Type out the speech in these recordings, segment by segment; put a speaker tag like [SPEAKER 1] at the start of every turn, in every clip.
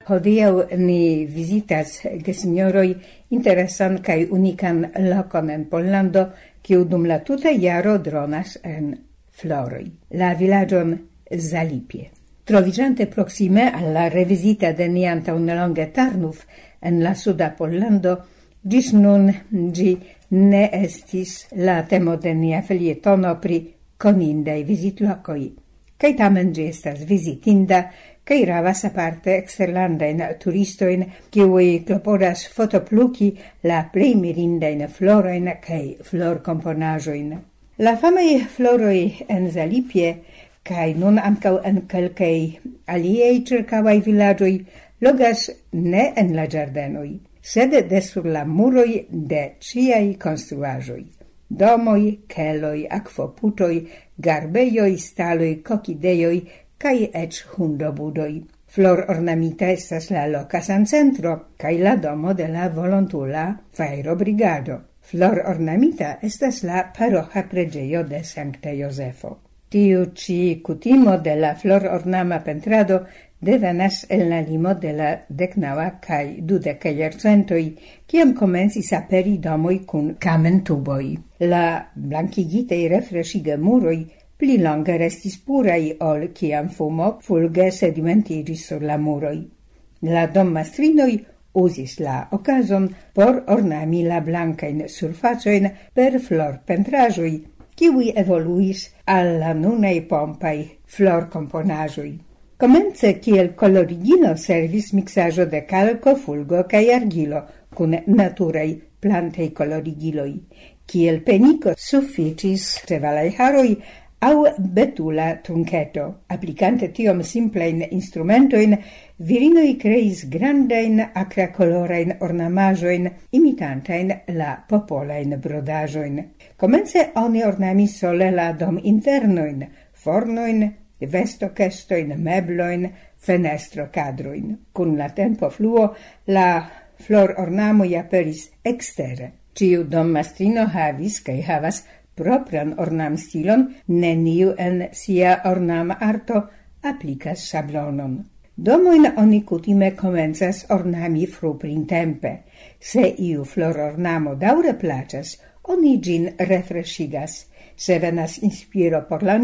[SPEAKER 1] hodiaŭ ni vizitas gesinjoroj interesan kaj unikan lokon en Pollando, kiu dum la tuta jaro dronas en floroj, la vilaĝon Zalipie. Troviĝante proksime al la revisita de nia antaŭnelonge Tarnów en la suda Pollando, ĝis nun ĝi ne estis la temo de nia felietono pri konindaj vizitlokoj. Kaj tamen ĝi estas vizitinda kaj ravas aparte eksterlandajn turistojn, kiuj klopodas fotopluki la plej mirindajn florojn kaj florkomponaĵojn. La famaj floroj en Zalipie kaj nun ankaŭ en kelkaj aliaj ĉirkaŭaj vilaĝoj logas ne en la ĝardenoj, sed de sur la muroj de ĉiaj konstruaĵoj. Domoj, keloj, akvoputoj, garbejoj, staloj, kokidejoj kaj eĉ hundobudoj. Flor ornamita estas la loka sancentro kaj la domo de la volontula fajrobrigado. Flor ornamita estas la paroĥa preĝejo de Sankta Jozefo. Tiu ĉi kutimo de la flor ornama pentrado devenas el la limo de la 19. kaj 20. jarcentoj, kiam komencis aperi domoj kun kamentuboj. La blankigitaj refreŝiga muroj pli longe restis puraj ol kiam fumo fulge sedimentiĝis sur la muroj. La dommastrinoj uzis la okazon por ornami la blankajn surfacojn per florpentraĵoj, kiuj evoluis al la nunaj pompaj florkomponaĵoj. Komence kiel kolorigilo servis miksaĵo de kalko, fulgo kaj argilo kun naturaj plantaj kolorigiloj. Kiel peniko sufiĉis ĉevalaj haroj aŭ betula trunketo. Aplikante tiom simplajn instrumentojn, virinoj kreis grandajn akrakolorajn ornamaĵojn imitantajn la popolajn brodaĵojn. Komence oni ornamis sole la dominternojn, fornojn, vestokestojn, meblojn, fenestrokadrojn. Kun la tempofluo la florornamoj aperis ekstere. Ĉiu dommastrino havis kaj havas propran ornamstilon, neniu en sia ornamarto aplikas ŝablonon. Domojn oni kutime komencas ornami fruprintempe. Se iu florornamo daŭre plaĉas, oni ĝin refreŝigas. Se venas inspiro por la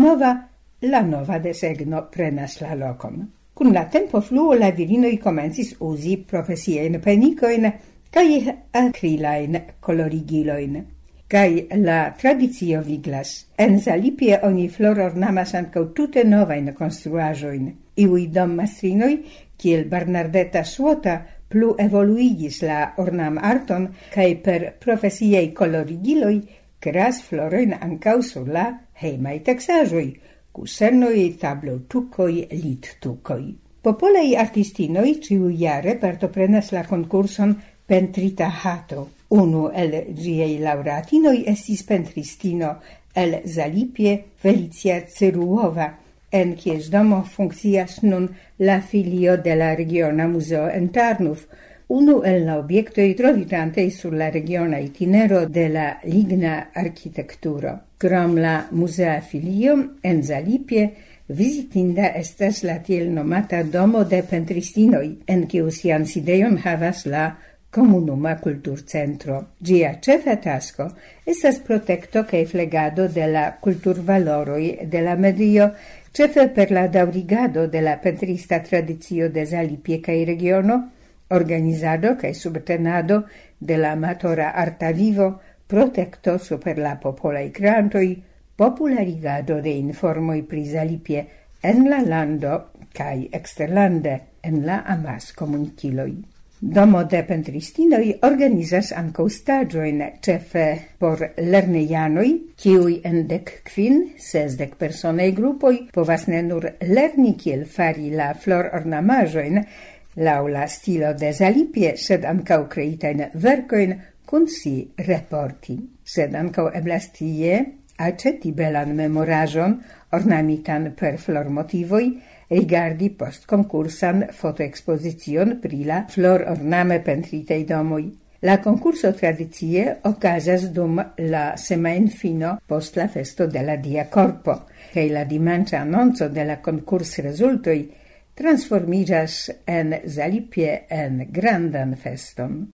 [SPEAKER 1] nova desegno prenas la lokon. Kun la tempofluo la virinoj komencis uzi profesiajn penikojn kaj akrilajn kolorigilojn. Kaj la tradicio viglas. En Zalipie oni florornamas ankaŭ tute novajn konstruaĵojn. Iuj dommastrinoj, kiel Bernardeta Suota, plu evoluigis la ornamarton kaj per profesiaj kolorigiloj kreas florojn ankaŭ sur la hejmaj teksaĵoj, kusenoj, tablotukoj, littukoj. Popolaj artistinoj ĉiujare partoprenas la konkurson Pentrita hato. Unu el ĝiaj laŭreatinoj estis pentristino el Zalipie, Felicia Ceruova, en kies domo funkcias nun la filio de la regiona muzeo en Tarnów, unu el la objektoj troviĝantaj sur la regiona itinero de la ligna arkitekturo. Krom la muzea filio en Zalipie, vizitinda estas la tiel nomata domo de pentristinoj, en kiu sian sidejon havas la Komunuma Kulturcentro. Ĝia ĉefa tasko estas protekto kaj flegado de la kulturvaloroj de la medio, ĉefe per la daŭrigado de la pentrista tradicio de Zalipie kaj regiono, organizado kaj subtenado de la amatora arta vivo, protekto super la popolaj kreantoj, popularigado de informoj pri Zalipie en la lando kaj eksterlande en la amaskomunikiloj. Domo de pentristinoj organizas ankaŭ staĝojn ĉefe por lernejanoj, kiuj en 15-16 personaj grupoj povas ne nur lerni kiel fari la florornamaĵojn laŭ la stilo de Zalipie, sed ankaŭ kreitajn verkojn kun si reporti. Sed ankaŭ eblas tie aĉeti belan memoraĵon ornamitan per flormotivoj, rigardi postkonkursan fotoekspozicion pri la flororname pentritaj domoj. La konkurso tradicie okazas dum la semajnfino post la festo de la Dia Korpo, kaj la dimanĉa anonco de la konkursrezultoj transformiĝas en Zalipje en grandan feston.